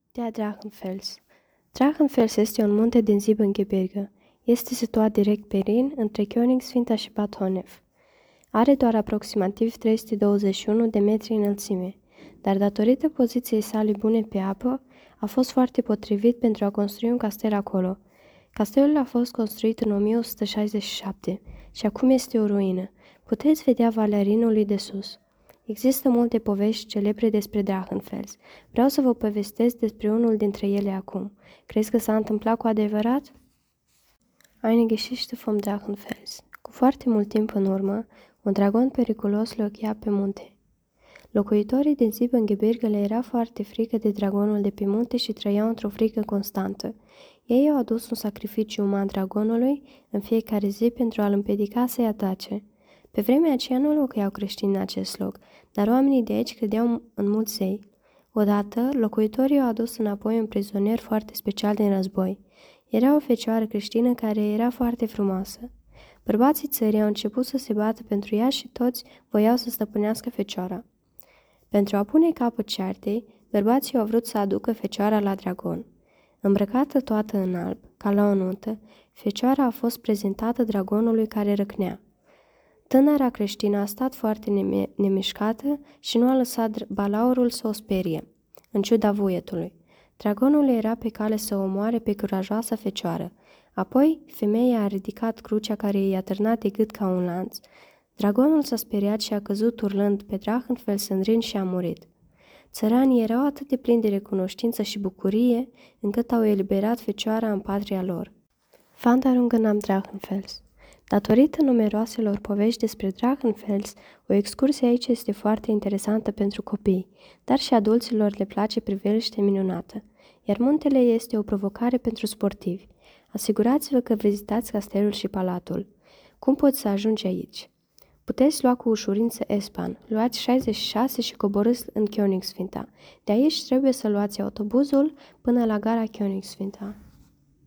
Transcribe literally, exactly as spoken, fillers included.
Der Drachenfels. Drachenfels este un munte din Siebengebirge. Este situat direct pe Rin, între Königswinter și Bad Honnef. Are doar aproximativ trei sute douăzeci și unu de metri înălțime, dar datorită poziției sale bune pe apă, a fost foarte potrivit pentru a construi un castel acolo. Castelul a fost construit în o mie o sută șaizeci și șapte și acum este o ruină. Puteți vedea Valea Rinului de sus. Există multe povești celebre despre Drachenfels. Vreau să vă povestesc despre unul dintre ele acum. Crezi că s-a întâmplat cu adevărat? Eine Geschichte vom Drachenfels. Cu foarte mult timp în urmă, un dragon periculos locuia pe munte. Locuitorii din Siebengebirge le era foarte frică de dragonul de pe munte și trăiau într-o frică constantă. Ei au adus un sacrificiu uman dragonului în fiecare zi pentru a-l împiedica să-i atace. Pe vremea aceea nu locuiau creștini în acest loc, dar oamenii de aici credeau în mulți zei. Odată, locuitorii au adus înapoi un prizonier foarte special din război. Era o fecioară creștină care era foarte frumoasă. Bărbații țării au început să se bată pentru ea și toți voiau să stăpânească fecioara. Pentru a pune capăt ceartei, bărbații au vrut să aducă fecioara la dragon. Îmbrăcată toată în alb, ca la o nuntă, fecioara a fost prezentată dragonului care răcnea. Tânăra creștină a stat foarte nemi- nemișcată și nu a lăsat balaurul să o sperie, în ciuda vuietului. Dragonul era pe cale să o omoare pe curajoasa fecioară. Apoi, femeia a ridicat crucea care i-a târnat de gât ca un lanț. Dragonul s-a speriat și a căzut urlând pe Drachenfels în Rin și a murit. Țăranii erau atât de plini de recunoștință și bucurie, încât au eliberat fecioara în patria lor. Wanderungen am Drachenfels. Datorită numeroaselor povești despre Drachenfels, o excursie aici este foarte interesantă pentru copii, dar și adulților le place priveliște minunată, iar muntele este o provocare pentru sportivi. Asigurați-vă că vizitați castelul și palatul. Cum poți să ajungi aici? Puteți lua cu ușurință S-Bahn, luați șaizeci și șase și coborâți în Königswinter. De aici trebuie să luați autobuzul până la gara Königswinter.